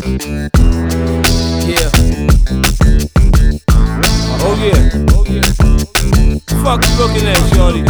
Yeah. Oh yeah. Fuck you looking at, shorty?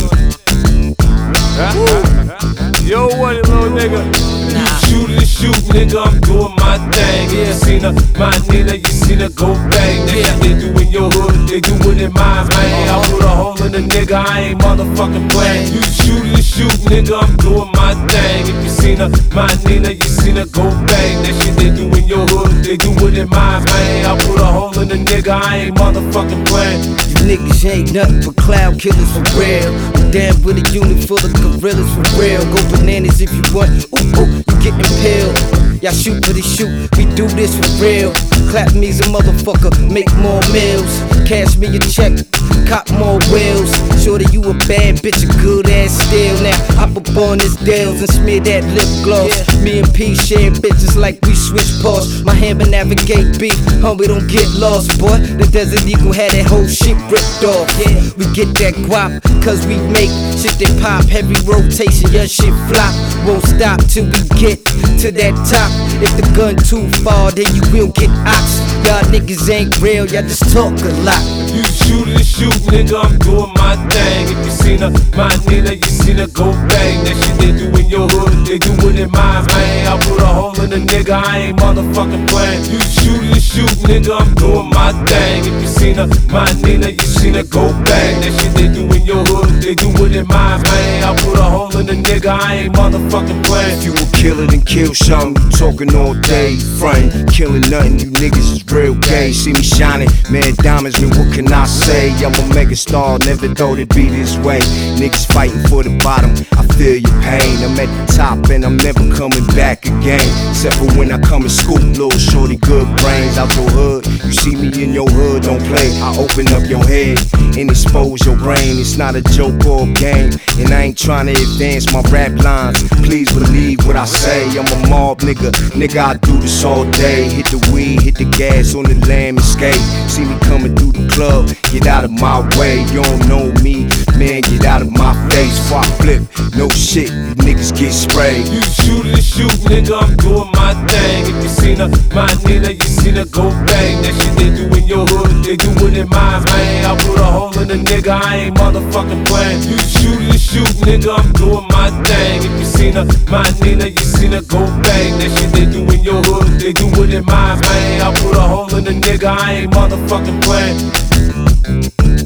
Yo, what it, little nigga? Shoot to shoot, nigga, I'm doing my thing. You seen her, my Nina, you seen her go bang. That's what they do in your hood, they do it in mine, man. I put a hole in a nigga, I ain't motherfucking playing. You shoot to shoot, nigga, I'm doing my thing. If you seen her, my Nina, you seen her go bang. That shit they do in your hood, they do it in mine, man. I put a hole in a nigga, I ain't motherfucking playing. You niggas ain't nothing but cloud killers for real. I'm down with a unit full of gorillas for real. Go bananas if you want, ooh, ooh, you get impaled. Y'all shoot for the shoot, we do this for real. Clap me's a motherfucker, make more meals. Cash me a check, cop more wheels. Shorty, you a bad bitch, a good ass still. Now hop up on this Dales and smear that lip gloss. Me and P share bitches like we switch paws. My hammer navigate beef, homie don't get lost, boy. The Desert Eagle had that whole shit ripped off. Yeah, we get that guap, cause we make shit that pop. Heavy rotation, your shit flop. Won't stop till we get to that top. If the gun too far, then you will get ox. Y'all niggas ain't real, y'all just talk a lot. You shoot to shoot, nigga, I'm doing my thing. If you seen her, my Nina, you seen her go bang. That shit they do in your hood, they do it in mine, man. I put a hole in a nigga, I ain't motherfucking playing. You shoot to shoot, nigga, I'm doing my thing. If you seen her, my Nina, you seen her go bang. That shit they do in your hood, they do it in mine, man. I put a hole in a nigga, I ain't motherfucking playing. If you a killer, then kill something. You talking all day, frontin', killing nothing. You niggas is real gay. See me shining, mad diamonds, man, what can I say? I'm a mega star, never thought it'd be this way. Niggas fighting for the bottom, I feel your pain. I'm at the top and I'm never coming back again. Except for when I come and scoop, little shorty, good brains out your hood. You see me in your hood, don't play. I open up your head and expose your brain. It's not a joke or a game, and I ain't trying to advance my rap lines. Please believe what I say. I'm a mob nigga, I do this all day. Hit the weed, hit the gas on the lamb and skate. See me coming through the club, get out of my way. You don't know me, man, get out of my face. Before I flip, no shit, you niggas get sprayed. You shoot to shoot, nigga, I'm doing my thing. If you seen her, my Nina, you seen her go bang. That shit they do in your hood, they do it in mine, man. I put a hole in a nigga, I ain't motherfucking playing. You shoot to shoot, nigga, I'm doing my thing. If you seen her, my Nina, you seen her go bang. That shit they do in your hood, they do it in mine, man. I put a hole in a nigga, I ain't motherfucking playing.